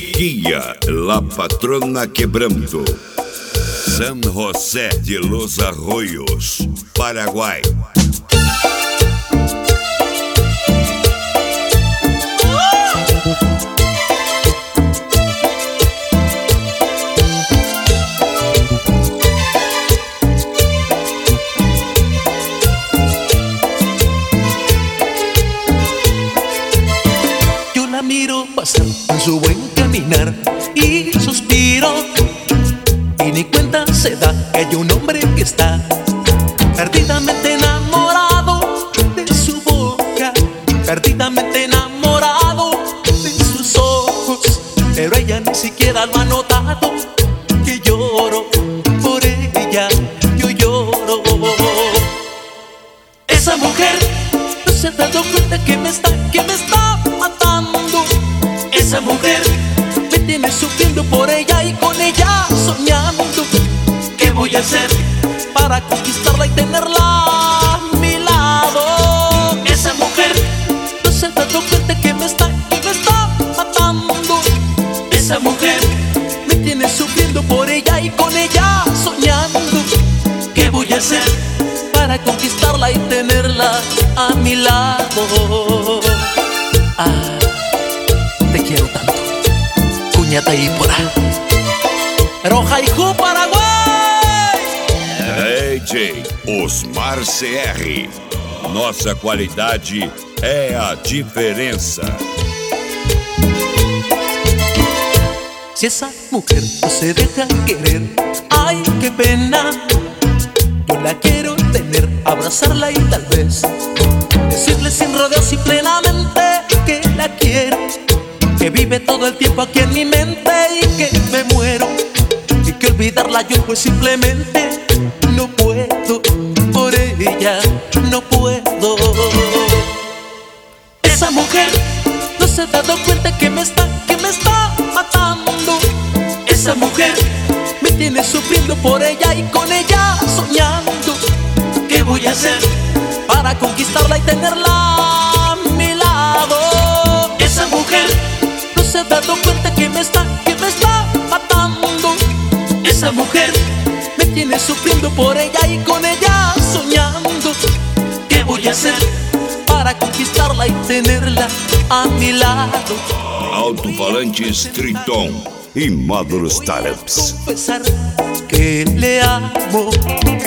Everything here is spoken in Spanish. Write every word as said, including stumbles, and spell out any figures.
Chiquilla, la patrona quebrando. San José de los Arroyos, Paraguay. Yo la miro pasar en su buen caminar y suspiro, y ni cuenta se da que hay un hombre que está perdidamente enamorado de su boca, perdidamente enamorado de sus ojos, pero ella ni siquiera lo ha notado, que lloro por ella, yo lloro. Esa mujer no se ha dado cuenta que me está, que me está matando. Esa mujer me tiene sufriendo por ella y con ella soñando. ¿Qué voy a hacer para conquistarla y tenerla a mi lado? Esa mujer no se ha dado cuenta que me está, que me está matando. Esa mujer me tiene sufriendo por ella y con ella soñando. ¿Qué voy a hacer para conquistarla y tenerla a mi lado? Ah, te quiero tanto, cuñata y por ahí. Rojaijú, Paraguai! D J Osmar C R. Nossa qualidade é a diferença. Si esa mujer no se deja querer, ay, qué pena. Yo la quiero tener, abrazarla y tal vez decirle sin rodeos y plenamente que la quiero, que vive todo el tiempo aquí en mi mente y que me muero, y que olvidarla yo pues simplemente no puedo, por ella no puedo. Esa mujer no se ha dado cuenta que me está, que me está matando. Esa mujer me tiene sufriendo por ella y con ella soñando. ¿Qué voy a hacer para conquistarla y tenerla a mi lado? Esa mujer no se ha dado cuenta que me está, que me está matando. Esa mujer me tiene sufriendo por ella y con ella soñando. ¿Qué voy a hacer para conquistarla y tenerla a mi lado? Alto-falantes Triton e Módulos Startups. Confesar que le amo.